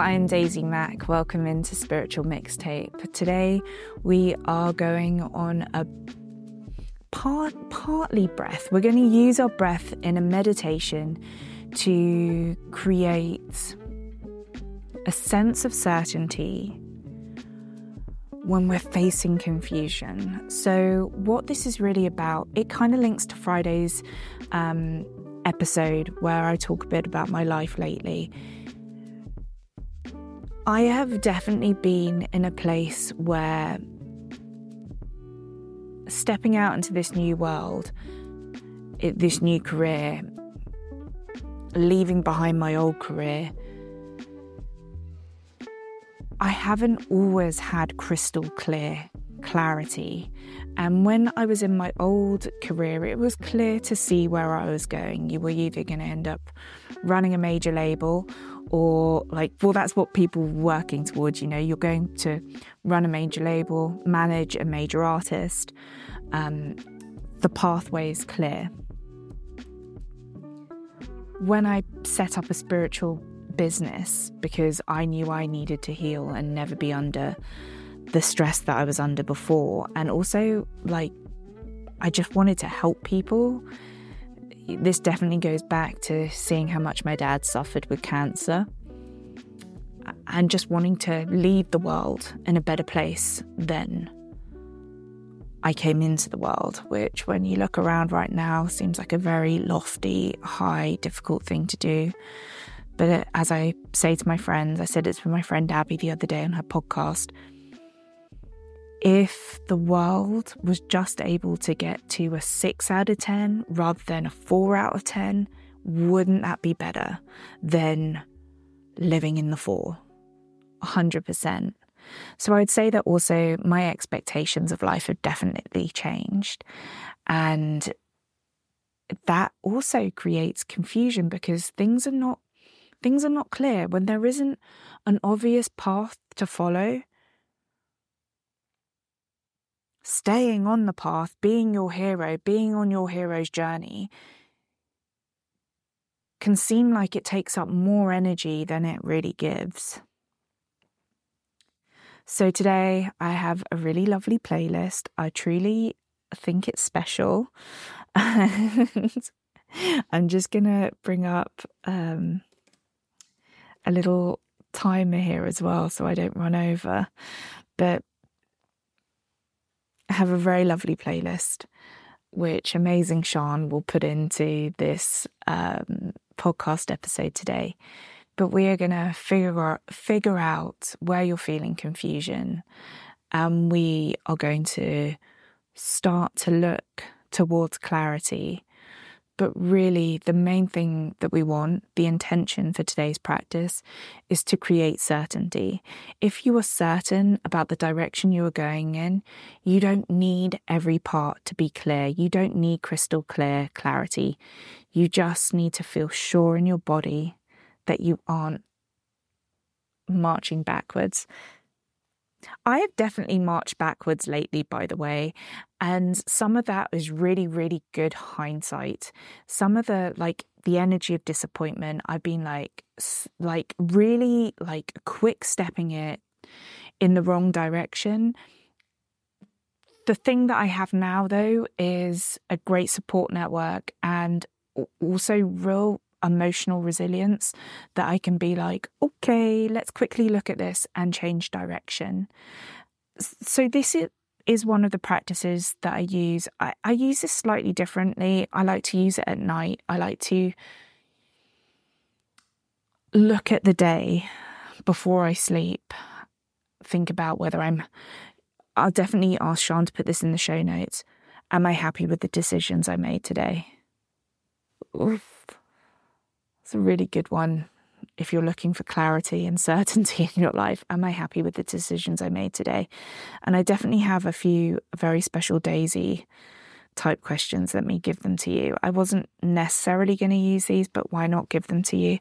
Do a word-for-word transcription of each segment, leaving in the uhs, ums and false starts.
I'm Daisy Mack. Welcome into Spiritual Mixtape. Today we are going on a part, partly breath. We're going to use our breath in a meditation to create a sense of certainty when we're facing confusion. So what this is really about, it kind of links to Friday's um, episode where I talk a bit about my life lately. I have definitely been in a place where stepping out into this new world, it, this new career, leaving behind my old career, I haven't always had crystal clear clarity. And when I was in my old career, it was clear to see where I was going. You were either going to end up running a major label or like, well, that's what people were working towards. You know, you're going to run a major label, manage a major artist. Um, the pathway is clear. When I set up a spiritual business, because I knew I needed to heal and never be under the stress that I was under before, and also like I just wanted to help people. This definitely goes back to seeing how much my dad suffered with cancer and just wanting to leave the world in a better place than I came into the world, which when you look around right now seems like a very lofty, high, difficult thing to do. But as I say to my friends, I said it to my friend Abby the other day on her podcast, if the world was just able to get to a six out of ten rather than a four out of ten, wouldn't that be better than living in the four? one hundred percent. So I'd say that also my expectations of life have definitely changed. And that also creates confusion because things are not things are not clear. When there isn't an obvious path to follow, staying on the path, being your hero, being on your hero's journey can seem like it takes up more energy than it really gives. So today I have a really lovely playlist. I truly think it's special. And I'm just going to bring up um, a little timer here as well so I don't run over. But I have a very lovely playlist, which amazing Sean will put into this um, podcast episode today. But we are going to figure out, figure out where you're feeling confusion. And we are going to start to look towards clarity. But really, the main thing that we want, the intention for today's practice, is to create certainty. If you are certain about the direction you are going in, you don't need every part to be clear. You don't need crystal clear clarity. You just need to feel sure in your body that you aren't marching backwards. I have definitely marched backwards lately, by the way, and some of that is really, really good hindsight. Some of the, like, the energy of disappointment, I've been like, like really, like, quick stepping it in the wrong direction. The thing that I have now, though, is a great support network and also real emotional resilience that I can be like, okay, let's quickly look at this and change direction. So this is, is one of the practices that I use. I, I use this slightly differently. I like to use it at night. I like to look at the day before I sleep, think about whether I'm, I'll definitely ask Sean to put this in the show notes. Am I happy with the decisions I made today? Oof. It's a really good one if you're looking for clarity and certainty in your life. Am I happy with the decisions I made today? And I definitely have a few very special Daisy type questions. Let me give them to you. I wasn't necessarily going to use these, but why not give them to you?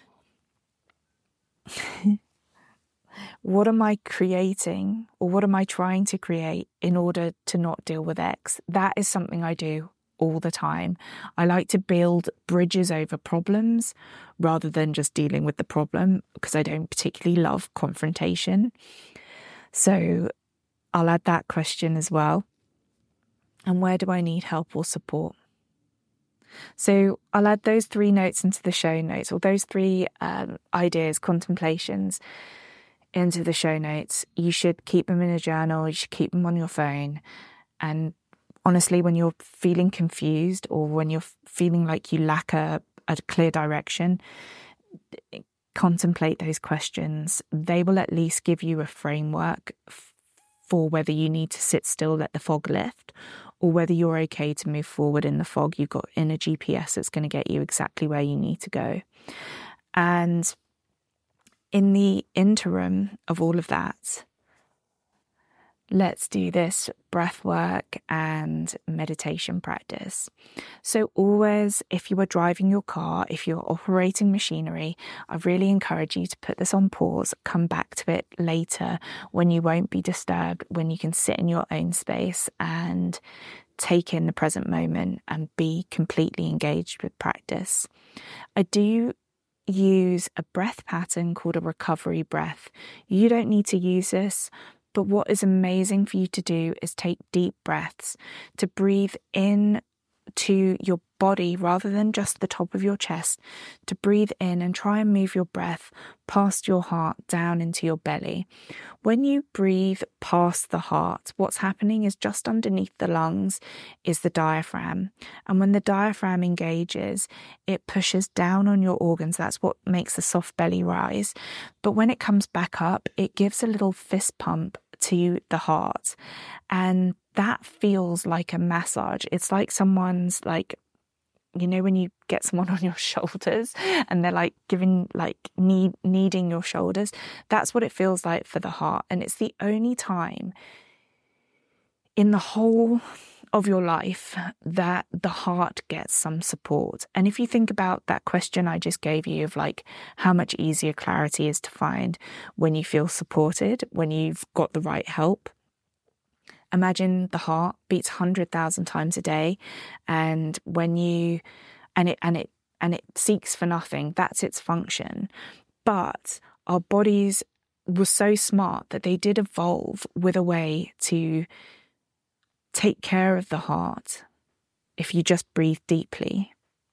What am I creating or what am I trying to create in order to not deal with X? That is something I do all the time. I like to build bridges over problems rather than just dealing with the problem, because I don't particularly love confrontation. So I'll add that question as well. And where do I need help or support? So I'll add those three notes into the show notes, or those three um, ideas, contemplations, into the show notes. You should keep them in a journal. You should keep them on your phone. And honestly, when you're feeling confused or when you're feeling like you lack a, a clear direction, contemplate those questions. They will at least give you a framework f- for whether you need to sit still, let the fog lift, or whether you're okay to move forward in the fog. You've got in a G P S that's going to get you exactly where you need to go. And in the interim of all of that, let's do this breath work and meditation practice. So always, if you are driving your car, if you're operating machinery, I really encourage you to put this on pause, come back to it later when you won't be disturbed, when you can sit in your own space and take in the present moment and be completely engaged with practice. I do use a breath pattern called a recovery breath. You don't need to use this, but what is amazing for you to do is take deep breaths, to breathe in to your body rather than just the top of your chest, to breathe in and try and move your breath past your heart down into your belly. When you breathe past the heart, what's happening is just underneath the lungs is the diaphragm. And when the diaphragm engages, it pushes down on your organs. That's what makes the soft belly rise. But when it comes back up, it gives a little fist pump to the heart. And that feels like a massage. It's like someone's like, you know, when you get someone on your shoulders and they're like giving, like need, kneading your shoulders. That's what it feels like for the heart. And it's the only time in the whole of your life that the heart gets some support. And if you think about that question I just gave you of like how much easier clarity is to find when you feel supported, when you've got the right help. Imagine the heart beats one hundred thousand times a day, and when you and it and it and it seeks for nothing. That's its function. But our bodies were so smart that they did evolve with a way to take care of the heart if you just breathe deeply.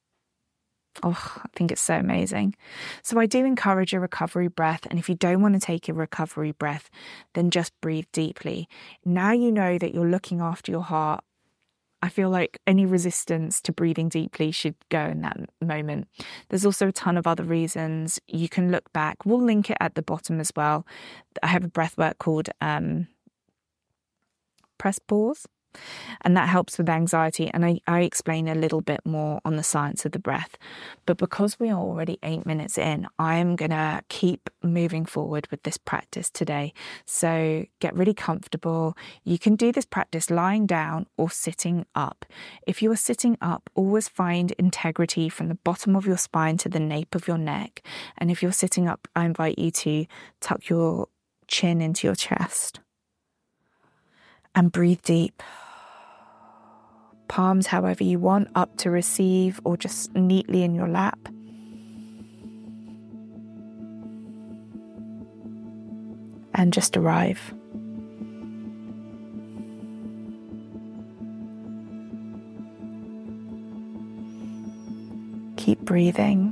Oh, I think it's so amazing. So I do encourage a recovery breath. And if you don't want to take a recovery breath, then just breathe deeply. Now you know that you're looking after your heart. I feel like any resistance to breathing deeply should go in that moment. There's also a ton of other reasons. You can look back. We'll link it at the bottom as well. I have a breath work called um, Press Pause. And that helps with anxiety. And I, I explain a little bit more on the science of the breath. But because we are already eight minutes in, I am going to keep moving forward with this practice today. So get really comfortable. You can do this practice lying down or sitting up. If you are sitting up, always find integrity from the bottom of your spine to the nape of your neck. And if you're sitting up, I invite you to tuck your chin into your chest and breathe deep. Palms however you want, up to receive or just neatly in your lap. And just arrive. Keep breathing.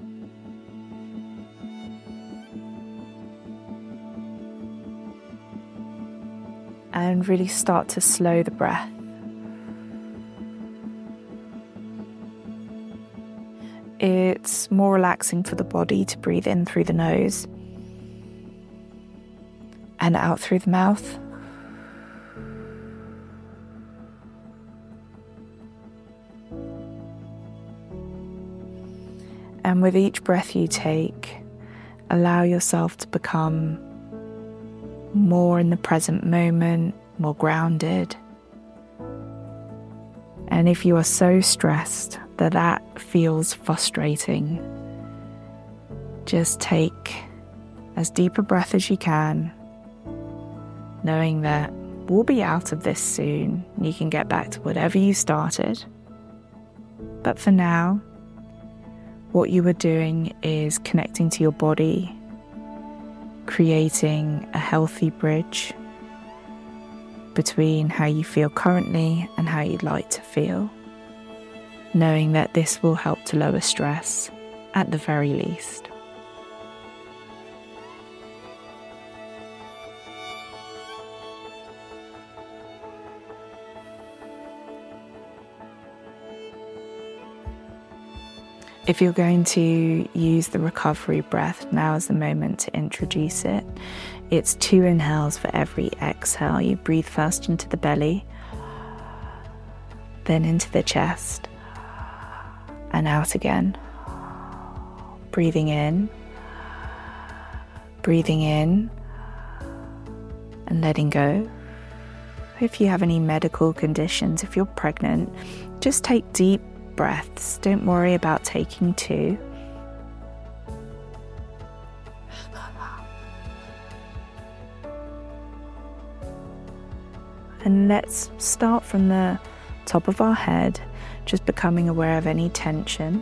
And really start to slow the breath. It's more relaxing for the body to breathe in through the nose and out through the mouth. And with each breath you take, allow yourself to become more in the present moment, more grounded. And if you are so stressed that that feels frustrating, just take as deep a breath as you can, knowing that we'll be out of this soon. You can get back to whatever you started. But for now, what you are doing is connecting to your body, creating a healthy bridge between how you feel currently and how you'd like to feel, knowing that this will help to lower stress at the very least. If you're going to use the recovery breath, now is the moment to introduce it. It's two inhales for every exhale. You breathe first into the belly, then into the chest, and out again. Breathing in, breathing in, and letting go. If you have any medical conditions, if you're pregnant, just take deep breaths. Don't worry about taking two. And let's start from the top of our head, just becoming aware of any tension.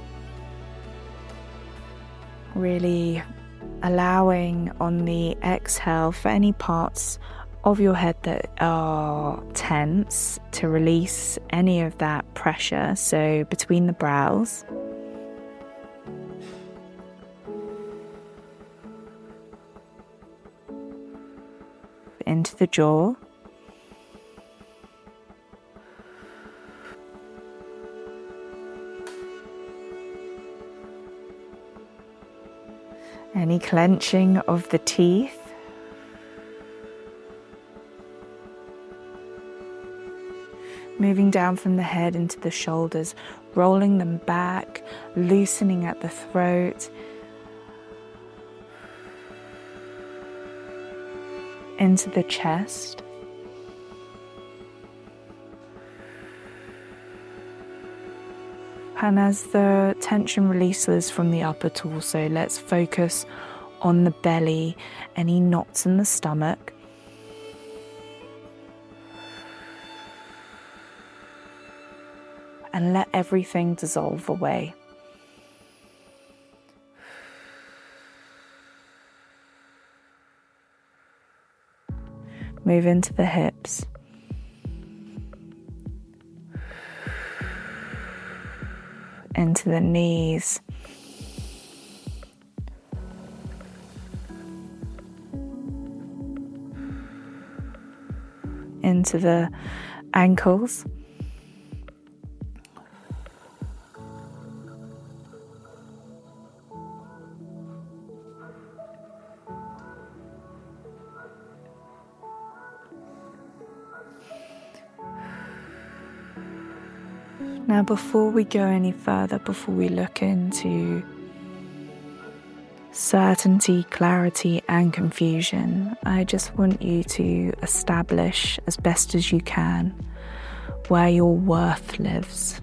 Really allowing on the exhale for any parts of your head that are tense to release any of that pressure. So between the brows, into the jaw, any clenching of the teeth, moving down from the head into the shoulders, rolling them back, loosening at the throat, into the chest, and as the tension releases from the upper torso, let's focus on the belly, any knots in the stomach. And let everything dissolve away. Move into the hips. Into the knees. Into the ankles. Now, before we go any further, before we look into certainty, clarity, and confusion, I just want you to establish as best as you can where your worth lives.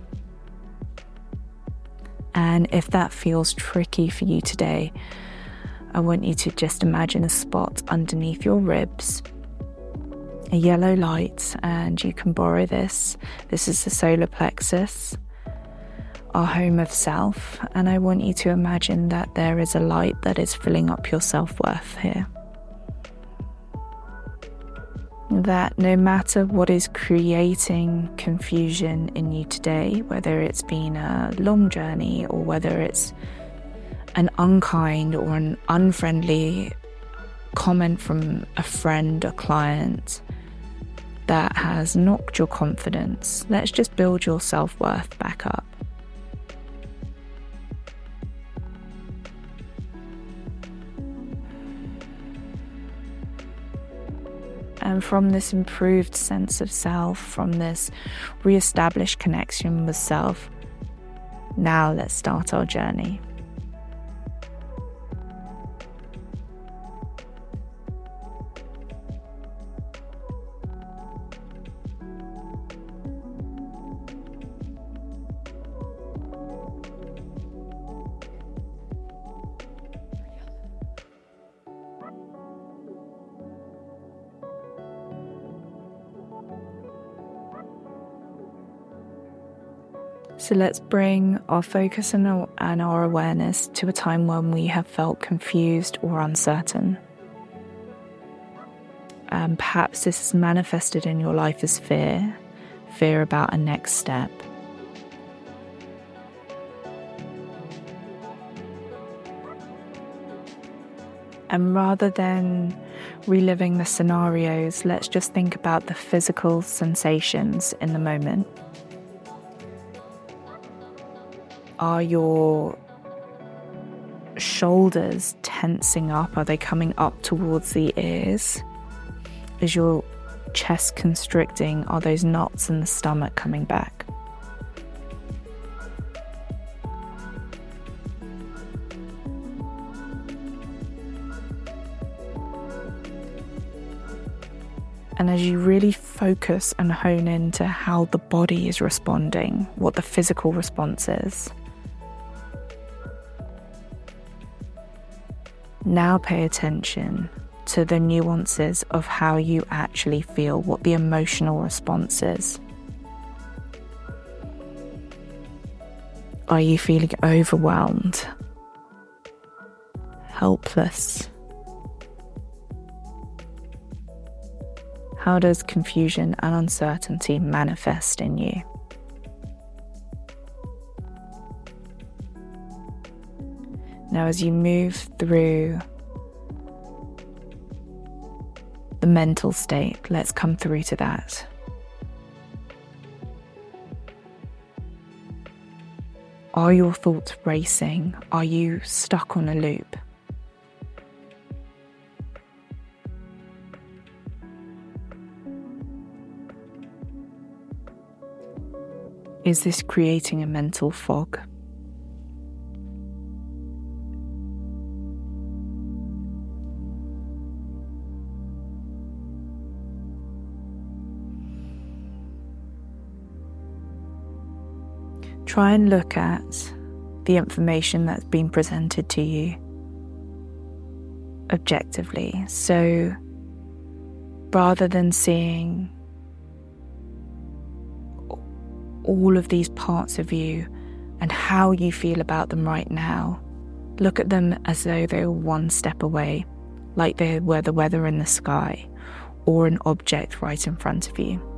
And if that feels tricky for you today, I want you to just imagine a spot underneath your ribs, a yellow light, and you can borrow this. This is the solar plexus, our home of self, and I want you to imagine that there is a light that is filling up your self-worth here. That no matter what is creating confusion in you today, whether it's been a long journey or whether it's an unkind or an unfriendly comment from a friend or client that has knocked your confidence, let's just build your self-worth back up. And from this improved sense of self, from this re-established connection with self, now let's start our journey. So let's bring our focus and our, and our awareness to a time when we have felt confused or uncertain. Um, perhaps this is manifested in your life as fear, fear about a next step. And rather than reliving the scenarios, let's just think about the physical sensations in the moment. Are your shoulders tensing up? Are they coming up towards the ears? Is your chest constricting? Are those knots in the stomach coming back? And as you really focus and hone into how the body is responding, what the physical response is, now pay attention to the nuances of how you actually feel, what the emotional response is. Are you feeling overwhelmed, helpless? How does confusion and uncertainty manifest in you? Now, as you move through the mental state, let's come through to that. Are your thoughts racing? Are you stuck on a loop? Is this creating a mental fog? Try and look at the information that's been presented to you objectively. So rather than seeing all of these parts of you and how you feel about them right now, look at them as though they were one step away, like they were the weather in the sky or an object right in front of you.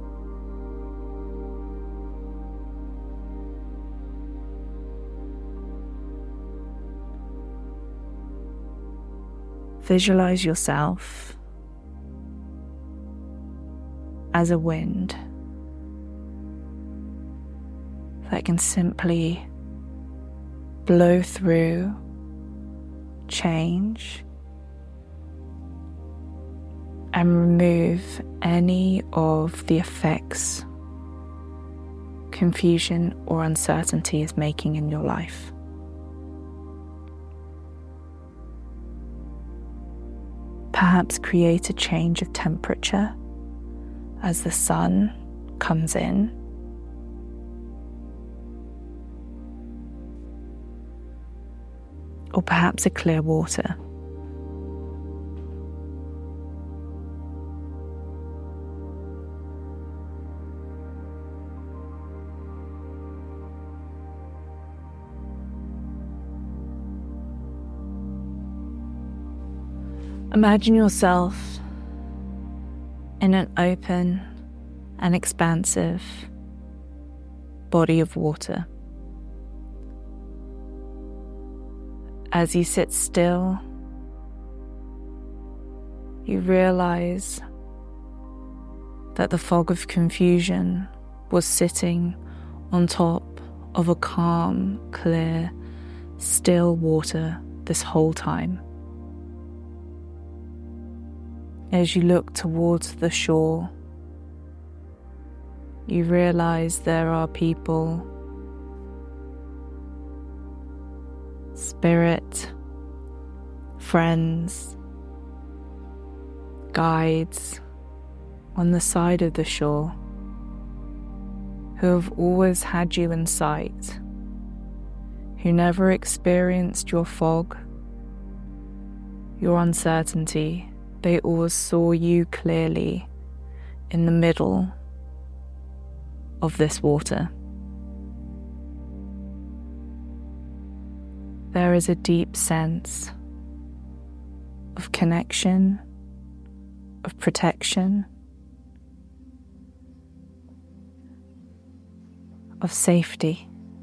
Visualize yourself as a wind that can simply blow through change and remove any of the effects confusion or uncertainty is making in your life. Perhaps create a change of temperature as the sun comes in. Or perhaps a clear water. Imagine yourself in an open and expansive body of water. As you sit still, you realize that the fog of confusion was sitting on top of a calm, clear, still water this whole time. As you look towards the shore, you realize there are people, spirit, friends, guides on the side of the shore who have always had you in sight, who never experienced your fog, your uncertainty. They always saw you clearly in the middle of this water. there is a deep sense of connection, of protection, of safety.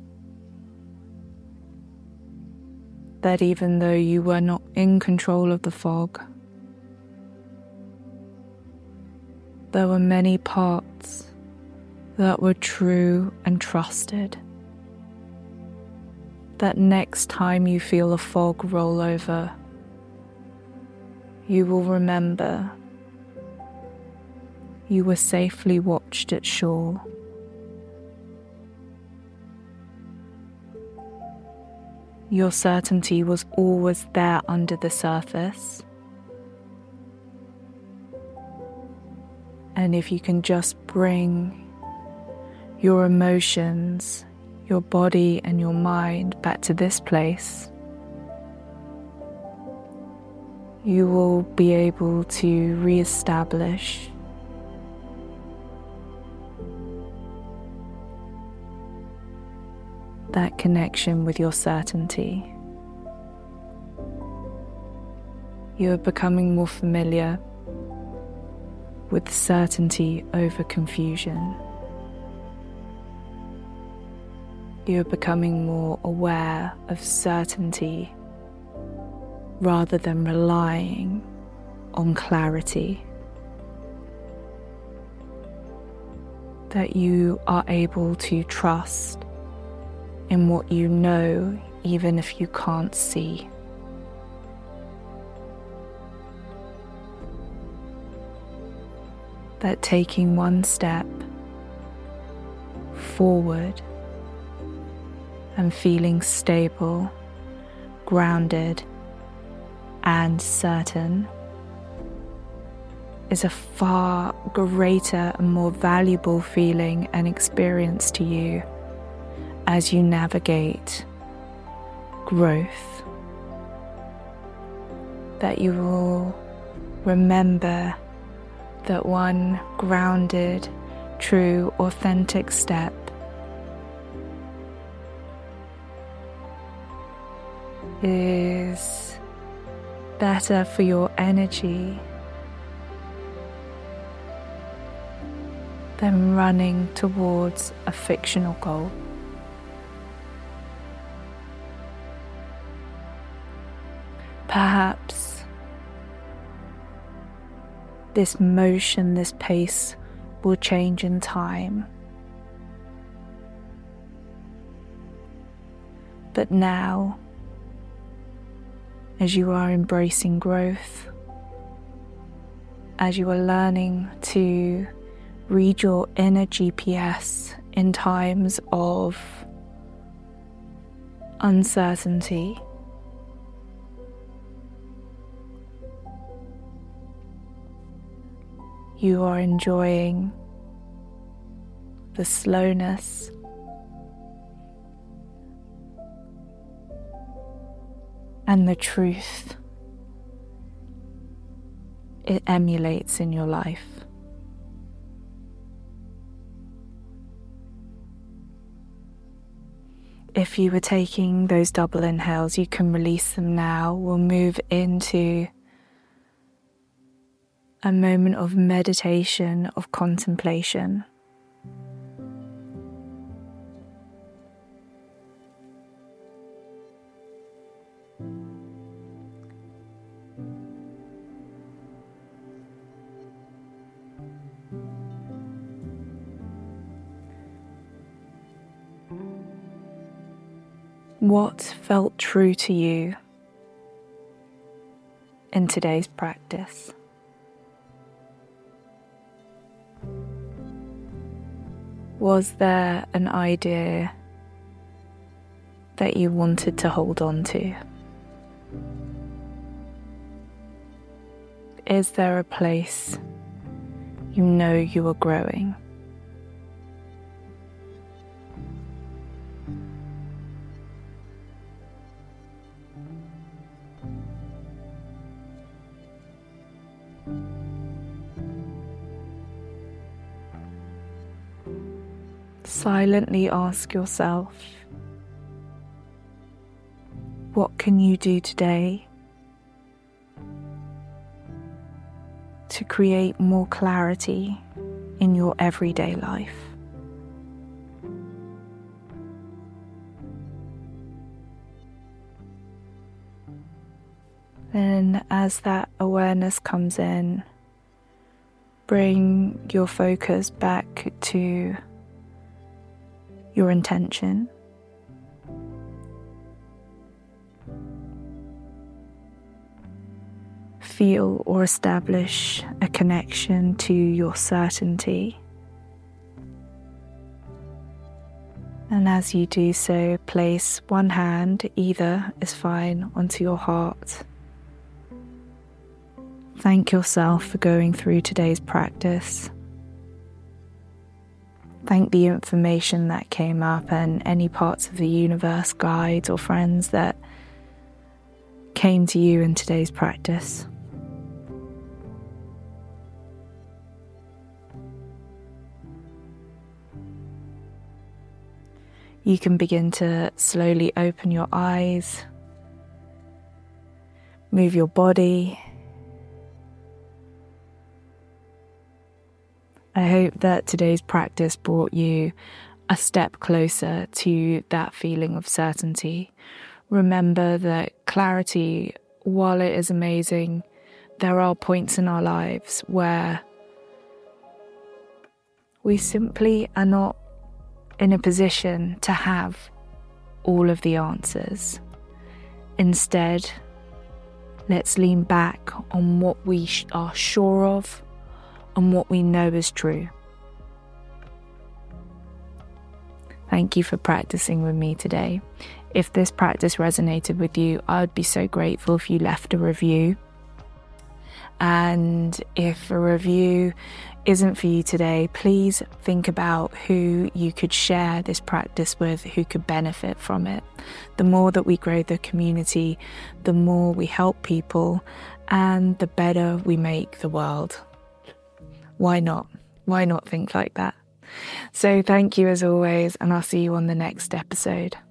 That even though you were not in control of the fog, there were many parts that were true and trusted. That next time you feel a fog roll over, you will remember you were safely watched at shore. Your certainty was always there under the surface. And if you can just bring your emotions, your body and your mind back to this place, you will be able to re-establish that connection with your certainty. You are becoming more familiar with certainty over confusion. You are becoming more aware of certainty rather than relying on clarity. That you are able to trust in what you know, even if you can't see. That taking one step forward and feeling stable, grounded, and certain is a far greater and more valuable feeling and experience to you as you navigate growth. That you will remember that one grounded, true, authentic step is better for your energy than running towards a fictional goal. Perhaps this motion, this pace will change in time. But now, as you are embracing growth, as you are learning to read your inner G P S in times of uncertainty, you are enjoying the slowness and the truth it emulates in your life. If you were taking those double inhales, you can release them now. We'll move into a moment of meditation, of contemplation. What felt true to you in today's practice? Was there an idea that you wanted to hold on to? Is there a place you know you are growing? Silently ask yourself, what can you do today to create more clarity in your everyday life? Then, as that awareness comes in, bring your focus back to your intention. Feel or establish a connection to your certainty. And as you do so, place one hand, either is fine, onto your heart. Thank yourself for going through today's practice. Thank the information that came up and any parts of the universe, guides or friends that came to you in today's practice. You can begin to slowly open your eyes, move your body. I hope that today's practice brought you a step closer to that feeling of certainty. Remember that clarity, while it is amazing, there are points in our lives where we simply are not in a position to have all of the answers. Instead, let's lean back on what we are sure of and what we know is true. Thank you for practicing with me today. If this practice resonated with you, I would be so grateful if you left a review. And if a review isn't for you today, please think about who you could share this practice with, who could benefit from it. The more that we grow the community, the more we help people, and the better we make the world. Why not? Why not think like that? So thank you as always, and I'll see you on the next episode.